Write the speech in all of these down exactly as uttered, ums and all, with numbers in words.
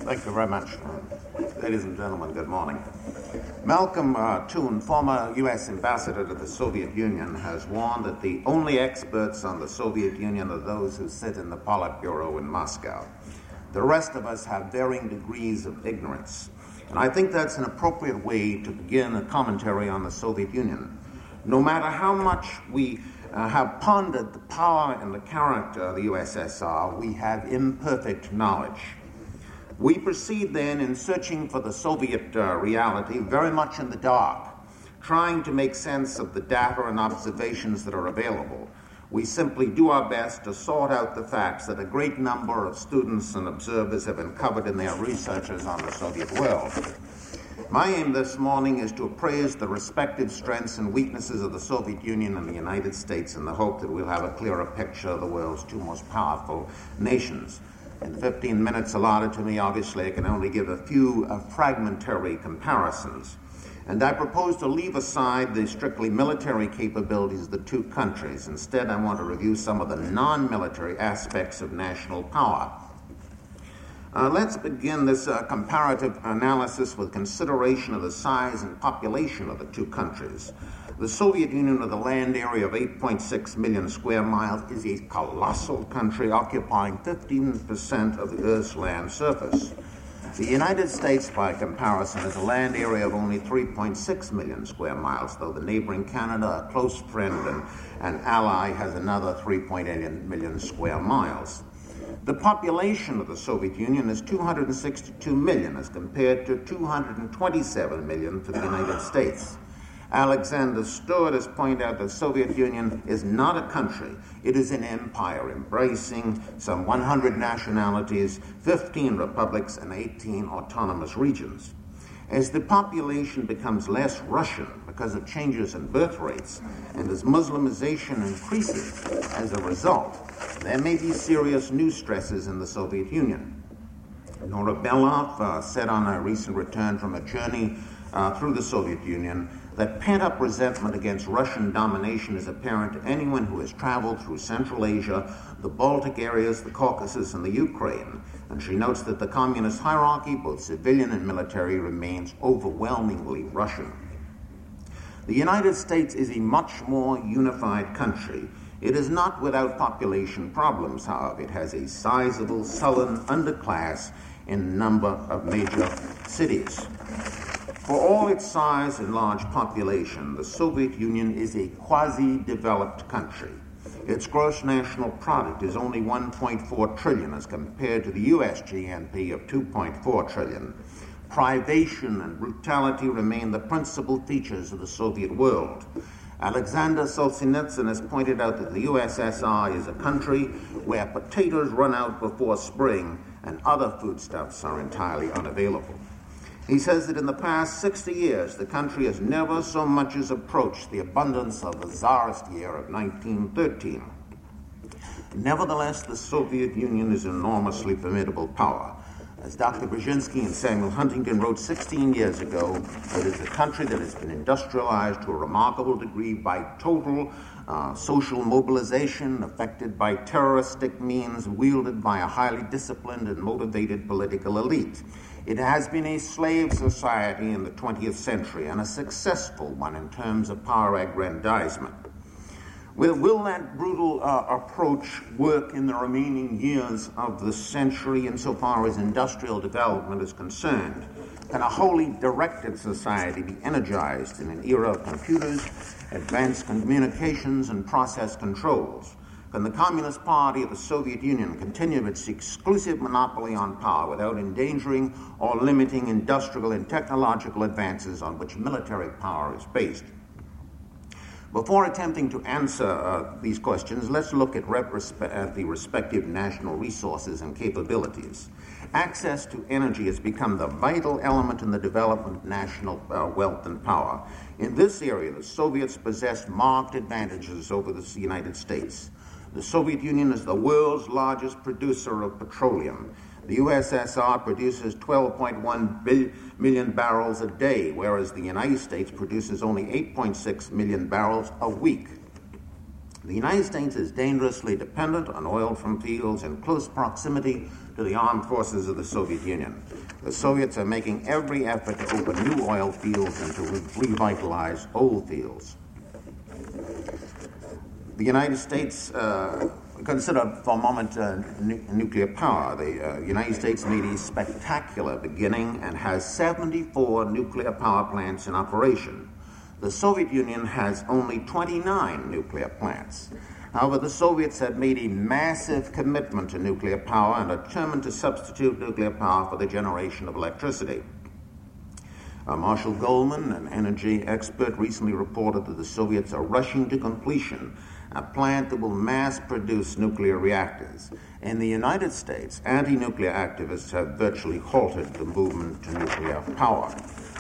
Thank you very much. Ladies and gentlemen, good morning. Malcolm uh, Toon, former U S ambassador to the Soviet Union, has warned that the only experts on the Soviet Union are those who sit in the Politburo in Moscow. The rest of us have varying degrees of ignorance. And I think that's an appropriate way to begin a commentary on the Soviet Union. No matter how much we uh, have pondered the power and the character of the U S S R, we have imperfect knowledge. We proceed then in searching for the Soviet uh, reality very much in the dark, trying to make sense of the data and observations that are available. We simply do our best to sort out the facts that a great number of students and observers have uncovered in their researches on the Soviet world. My aim this morning is to appraise the respective strengths and weaknesses of the Soviet Union and the United States in the hope that we'll have a clearer picture of the world's two most powerful nations. In the fifteen minutes allotted to me, obviously, I can only give a few uh, fragmentary comparisons. And I propose to leave aside the strictly military capabilities of the two countries. Instead, I want to review some of the non-military aspects of national power. Uh, let's begin this uh, comparative analysis with consideration of the size and population of the two countries. The Soviet Union, with a land area of eight point six million square miles, is a colossal country occupying fifteen percent of the Earth's land surface. The United States, by comparison, has a land area of only three point six million square miles, though the neighboring Canada, a close friend and an ally, has another three point eight million square miles. The population of the Soviet Union is two hundred sixty-two million as compared to two hundred twenty-seven million for the United States. Alexander Stewart has pointed out that the Soviet Union is not a country. It is an empire embracing some one hundred nationalities, fifteen republics, and eighteen autonomous regions. As the population becomes less Russian because of changes in birth rates, and as Muslimization increases as a result, there may be serious new stresses in the Soviet Union. Nora Belov uh, said on a recent return from a journey uh, through the Soviet Union that pent-up resentment against Russian domination is apparent to anyone who has traveled through Central Asia, the Baltic areas, the Caucasus, and the Ukraine. And she notes that the communist hierarchy, both civilian and military, remains overwhelmingly Russian. The United States is a much more unified country. It is not without population problems, however. It has a sizable sullen underclass in a number of major cities. For all its size and large population, the Soviet Union is a quasi-developed country. Its gross national product is only one point four trillion as compared to the U S G N P of two point four trillion. Privation and brutality remain the principal features of the Soviet world. Alexander Solzhenitsyn has pointed out that the U S S R is a country where potatoes run out before spring and other foodstuffs are entirely unavailable. He says that in the past sixty years, the country has never so much as approached the abundance of the Tsarist year of nineteen thirteen. Nevertheless, the Soviet Union is an enormously formidable power. As Doctor Brzezinski and Samuel Huntington wrote sixteen years ago, it is a country that has been industrialized to a remarkable degree by total uh, social mobilization, affected by terroristic means, wielded by a highly disciplined and motivated political elite. It has been a slave society in the twentieth century and a successful one in terms of power aggrandizement. Will, will that brutal uh, approach work in the remaining years of the century insofar as industrial development is concerned? Can a wholly directed society be energized in an era of computers, advanced communications, and process controls? Can the Communist Party of the Soviet Union continue its exclusive monopoly on power without endangering or limiting industrial and technological advances on which military power is based? Before attempting to answer uh, these questions, let's look at, rep- at the respective national resources and capabilities. Access to energy has become the vital element in the development of national uh, wealth and power. In this area, the Soviets possessed marked advantages over the United States. The Soviet Union is the world's largest producer of petroleum. The U S S R produces twelve point one million barrels a day, whereas the United States produces only eight point six million barrels a week. The United States is dangerously dependent on oil from fields in close proximity to the armed forces of the Soviet Union. The Soviets are making every effort to open new oil fields and to re- revitalize old fields. The United States, uh, consider for a moment uh, nu- nuclear power. The uh, United States made a spectacular beginning and has seventy-four nuclear power plants in operation. The Soviet Union has only twenty-nine nuclear plants. However, the Soviets have made a massive commitment to nuclear power and are determined to substitute nuclear power for the generation of electricity. Uh, Marshall Goldman, an energy expert, recently reported that the Soviets are rushing to completion a plant that will mass-produce nuclear reactors. In the United States, anti-nuclear activists have virtually halted the movement to nuclear power.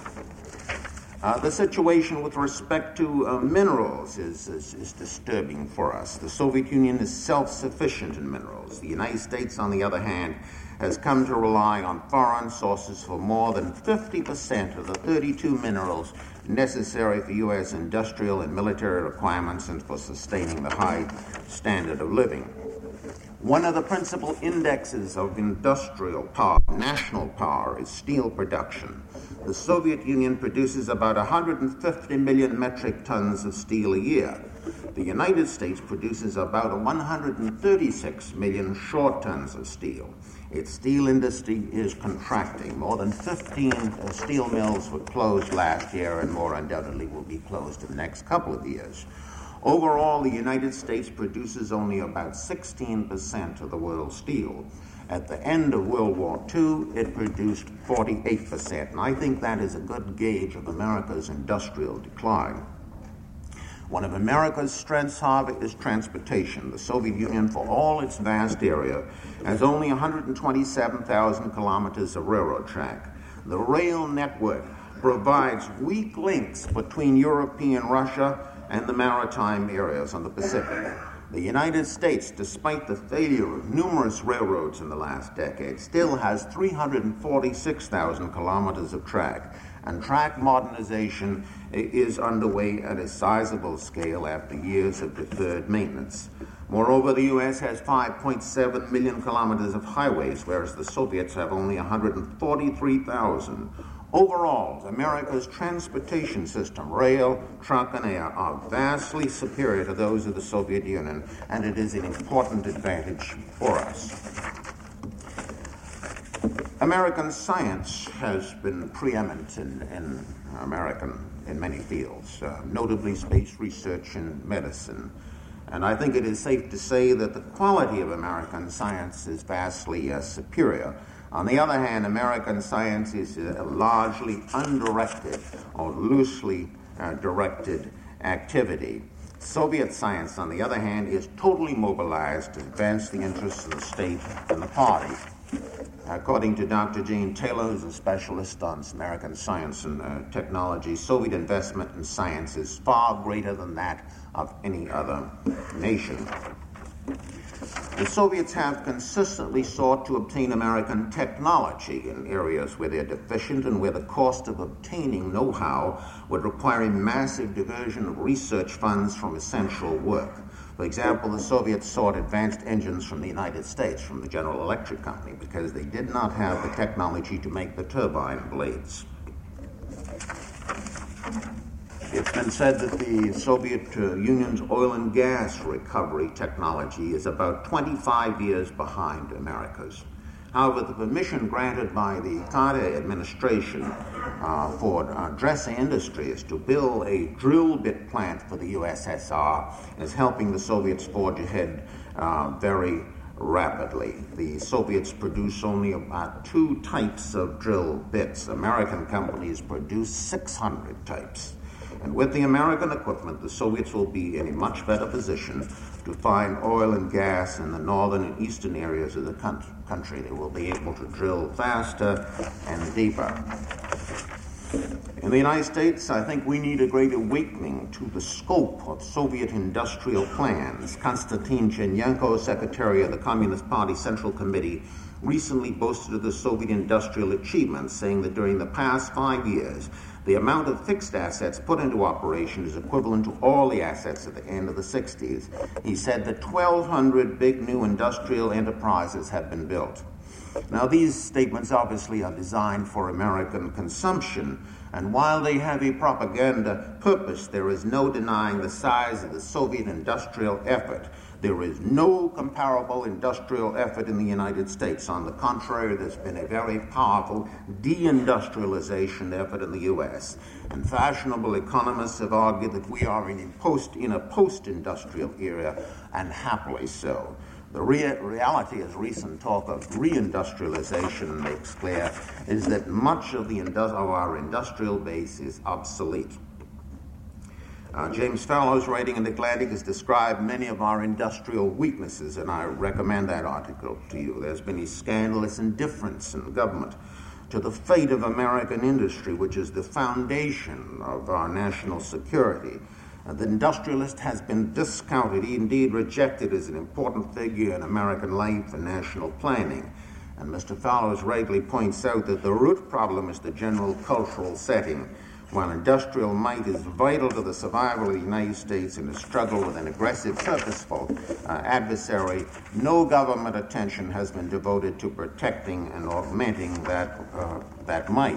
Uh, the situation with respect to uh, minerals is, is, is disturbing for us. The Soviet Union is self-sufficient in minerals. The United States, on the other hand, has come to rely on foreign sources for more than fifty percent of the thirty-two minerals necessary for U S industrial and military requirements and for sustaining the high standard of living. One of the principal indexes of industrial power, national power, is steel production. The Soviet Union produces about one hundred fifty million metric tons of steel a year. The United States produces about one hundred thirty-six million short tons of steel. Its steel industry is contracting. More than fifteen uh, steel mills were closed last year, and more undoubtedly will be closed in the next couple of years. Overall, the United States produces only about sixteen percent of the world's steel. At the end of World War Two, it produced forty-eight percent, and I think that is a good gauge of America's industrial decline. One of America's strengths, however, is transportation. The Soviet Union, for all its vast area, has only one hundred twenty-seven thousand kilometers of railroad track. The rail network provides weak links between European Russia and the maritime areas on the Pacific. The United States, despite the failure of numerous railroads in the last decade, still has three hundred forty-six thousand kilometers of track, and track modernization is underway at a sizable scale after years of deferred maintenance. Moreover, the U S has five point seven million kilometers of highways, whereas the Soviets have only one hundred forty-three thousand. Overall, America's transportation system, rail, truck, and air, are vastly superior to those of the Soviet Union, and it is an important advantage for us. American science has been preeminent in, in American, in many fields, uh, notably space research and medicine. And I think it is safe to say that the quality of American science is vastly uh, superior. On the other hand, American science is a largely undirected or loosely uh, directed activity. Soviet science, on the other hand, is totally mobilized to advance the interests of the state and the party. According to Doctor Jane Taylor, who's a specialist on American science and uh, technology, Soviet investment in science is far greater than that of any other nation. The Soviets have consistently sought to obtain American technology in areas where they're deficient and where the cost of obtaining know-how would require a massive diversion of research funds from essential work. For example, the Soviets sought advanced engines from the United States, from the General Electric Company, because they did not have the technology to make the turbine blades. It's been said that the Soviet uh, Union's oil and gas recovery technology is about twenty-five years behind America's. However, the permission granted by the Carter administration uh, for uh, Dresser Industries to build a drill bit plant for the U S S R is helping the Soviets forge ahead uh, very rapidly. The Soviets produce only about two types of drill bits. American companies produce six hundred types. And with the American equipment, the Soviets will be in a much better position to find oil and gas in the northern and eastern areas of the country. They will be able to drill faster and deeper. In the United States, I think we need a great awakening to the scope of Soviet industrial plans. Konstantin Chernenko, Secretary of the Communist Party Central Committee, recently boasted of the Soviet industrial achievements, saying that during the past five years, the amount of fixed assets put into operation is equivalent to all the assets at the end of the sixties. He said that twelve hundred big new industrial enterprises have been built. Now, these statements obviously are designed for American consumption, and while they have a propaganda purpose, there is no denying the size of the Soviet industrial effort. There is no comparable industrial effort in the United States. On the contrary, there's been a very powerful deindustrialization effort in the U S, and fashionable economists have argued that we are in a post in a post-industrial era, and happily so. The rea- reality, as recent talk of reindustrialization makes clear, is that much of, the indu- of our industrial base is obsolete. Uh, James Fallows, writing in The Atlantic, has described many of our industrial weaknesses, and I recommend that article to you. There's been a scandalous indifference in government to the fate of American industry, which is the foundation of our national security. Uh, the industrialist has been discounted, indeed rejected, as an important figure in American life and national planning. And Mister Fallows rightly points out that the root problem is the general cultural setting. While industrial might is vital to the survival of the United States in a struggle with an aggressive, purposeful uh, adversary, no government attention has been devoted to protecting and augmenting that, uh, that might.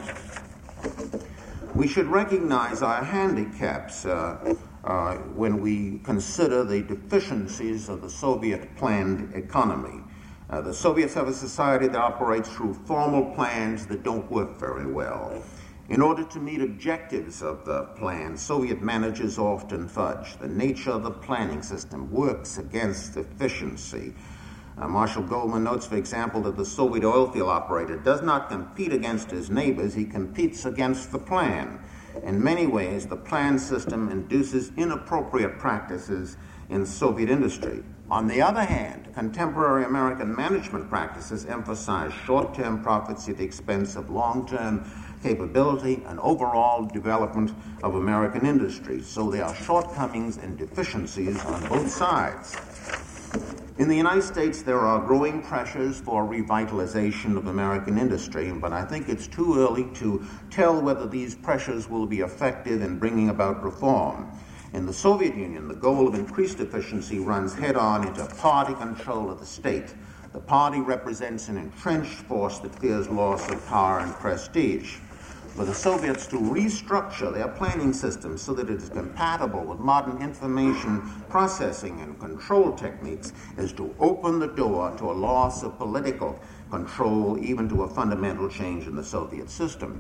We should recognize our handicaps uh, uh, when we consider the deficiencies of the Soviet planned economy. Uh, the Soviets have a society that operates through formal plans that don't work very well. In order to meet objectives of the plan, Soviet managers often fudge. The nature of the planning system works against efficiency. Uh, Marshall Goldman notes, for example, that the Soviet oil field operator does not compete against his neighbors, he competes against the plan. In many ways, the plan system induces inappropriate practices in Soviet industry. On the other hand, contemporary American management practices emphasize short-term profits at the expense of long-term capability and overall development of American industry. So there are shortcomings and deficiencies on both sides. In the United States, there are growing pressures for revitalization of American industry, but I think it's too early to tell whether these pressures will be effective in bringing about reform. In the Soviet Union, the goal of increased efficiency runs head-on into party control of the state. The party represents an entrenched force that fears loss of power and prestige. For the Soviets to restructure their planning system so that it is compatible with modern information processing and control techniques is to open the door to a loss of political control, even to a fundamental change in the Soviet system.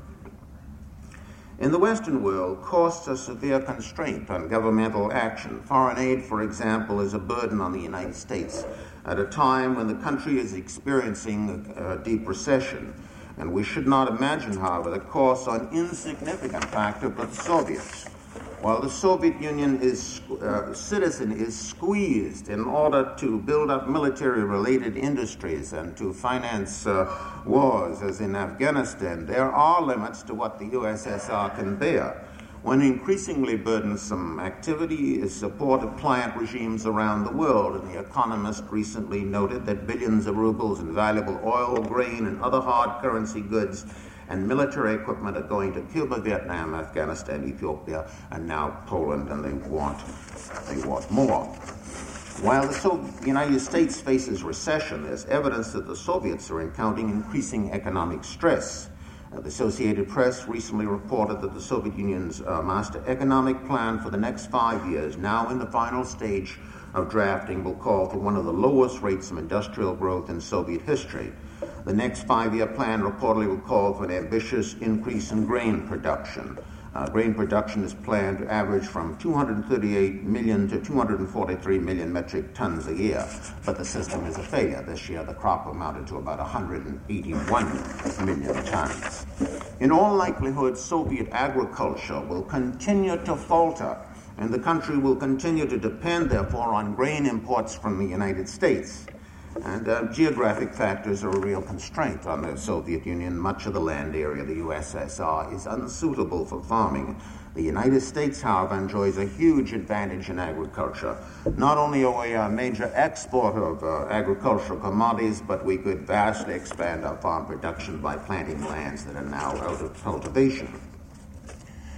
In the Western world, costs are severe constraint on governmental action. Foreign aid, for example, is a burden on the United States at a time when the country is experiencing a, a deep recession. And we should not imagine, however, that costs are an insignificant factor for the Soviets. While the Soviet Union is, uh, citizen is squeezed in order to build up military-related industries and to finance uh, wars, as in Afghanistan, there are limits to what the U S S R can bear. One increasingly burdensome activity is support of client regimes around the world, and The Economist recently noted that billions of rubles in valuable oil, grain, and other hard currency goods and military equipment are going to Cuba, Vietnam, Afghanistan, Ethiopia, and now Poland, and they want, they want more. While the so- United States faces recession, there's evidence that the Soviets are encountering increasing economic stress. Uh, the Associated Press recently reported that the Soviet Union's uh, master economic plan for the next five years, now in the final stage of drafting, will call for one of the lowest rates of industrial growth in Soviet history. The next five-year plan reportedly will call for an ambitious increase in grain production. Uh, grain production is planned to average from two hundred thirty-eight million to two hundred forty-three million metric tons a year, but the system is a failure. This year, the crop amounted to about one hundred eighty-one million tons. In all likelihood, Soviet agriculture will continue to falter, and the country will continue to depend, therefore, on grain imports from the United States. And uh, geographic factors are a real constraint on the Soviet Union. Much of the land area of the U S S R is unsuitable for farming. The United States, however, enjoys a huge advantage in agriculture. Not only are we a major exporter of uh, agricultural commodities, but we could vastly expand our farm production by planting lands that are now out of cultivation.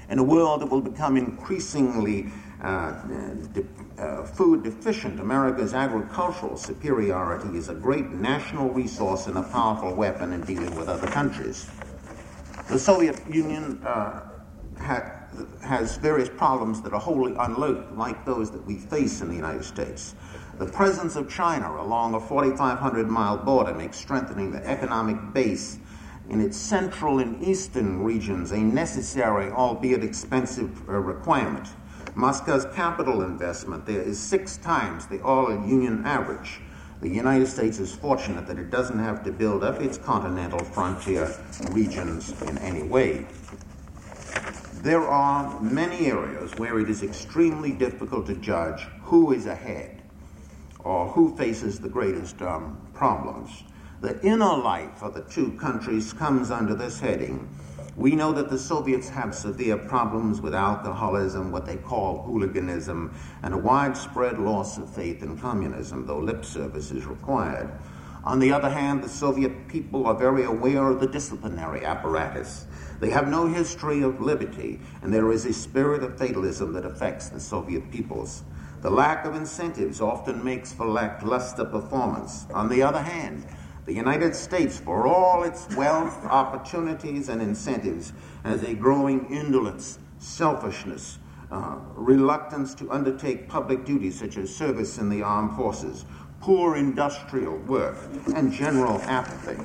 In a world that will become increasingly uh, de- uh, food deficient, America's agricultural superiority is a great national resource and a powerful weapon in dealing with other countries. The Soviet Union uh, ha- has various problems that are wholly unlike those that we face in the United States. The presence of China along a forty-five hundred mile border makes strengthening the economic base in its central and eastern regions a necessary, albeit expensive, uh, requirement. Moscow's capital investment there is six times the all-Union average. The United States is fortunate that it doesn't have to build up its continental frontier regions in any way. There are many areas where it is extremely difficult to judge who is ahead or who faces the greatest um, problems. The inner life of the two countries comes under this heading. We know that the Soviets have severe problems with alcoholism, what they call hooliganism, and a widespread loss of faith in communism, though lip service is required. On the other hand, the Soviet people are very aware of the disciplinary apparatus. They have no history of liberty, and there is a spirit of fatalism that affects the Soviet peoples. The lack of incentives often makes for lackluster performance. On the other hand, the United States, for all its wealth, opportunities, and incentives, has a growing indolence, selfishness, uh, reluctance to undertake public duties such as service in the armed forces, poor industrial work, and general apathy.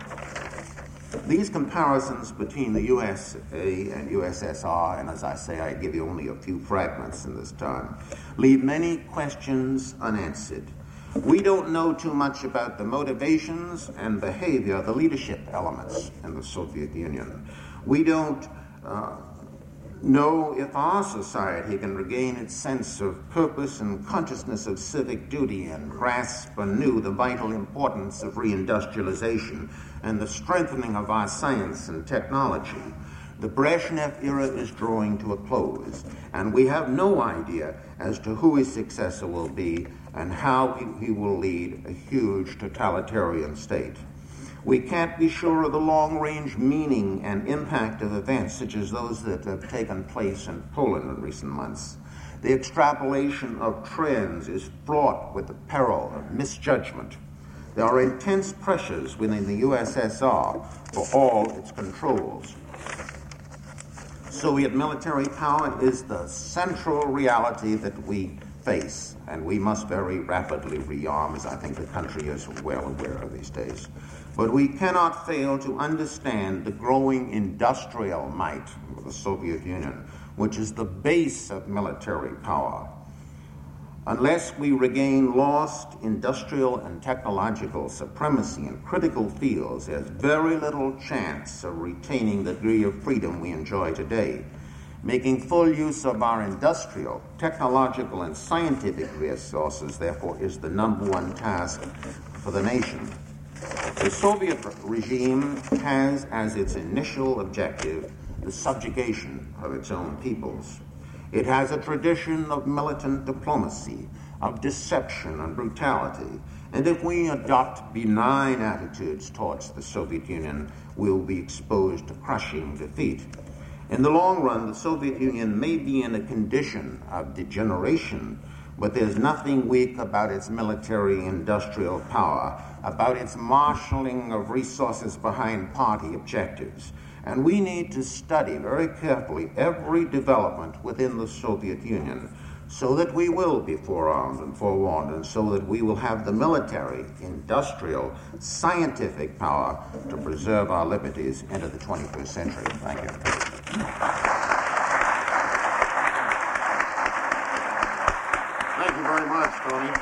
These comparisons between the U S A and U S S R, and as I say, I give you only a few fragments in this time, leave many questions unanswered. We don't know too much about the motivations and behavior, the leadership elements in the Soviet Union. We don't uh, know if our society can regain its sense of purpose and consciousness of civic duty and grasp anew the vital importance of reindustrialization and the strengthening of our science and technology. The Brezhnev era is drawing to a close, and we have no idea as to who his successor will be and how he, he will lead a huge totalitarian state. We can't be sure of the long-range meaning and impact of events such as those that have taken place in Poland in recent months. The extrapolation of trends is fraught with the peril of misjudgment. There are intense pressures within the U S S R for all its controls. Soviet military power is the central reality that we face, and we must very rapidly rearm, as I think the country is well aware of these days. But we cannot fail to understand the growing industrial might of the Soviet Union, which is the base of military power. Unless we regain lost industrial and technological supremacy in critical fields, there's very little chance of retaining the degree of freedom we enjoy today. Making full use of our industrial, technological, and scientific resources, therefore, is the number one task for the nation. The Soviet regime has as its initial objective the subjugation of its own peoples. It has a tradition of militant diplomacy, of deception and brutality, and if we adopt benign attitudes towards the Soviet Union, we'll be exposed to crushing defeat. In the long run, the Soviet Union may be in a condition of degeneration, but there's nothing weak about its military-industrial power, about its marshaling of resources behind party objectives. And we need to study very carefully every development within the Soviet Union so that we will be forearmed and forewarned, and so that we will have the military, industrial, scientific power to preserve our liberties into the twenty-first century. Thank you. Thank you very much, Tony.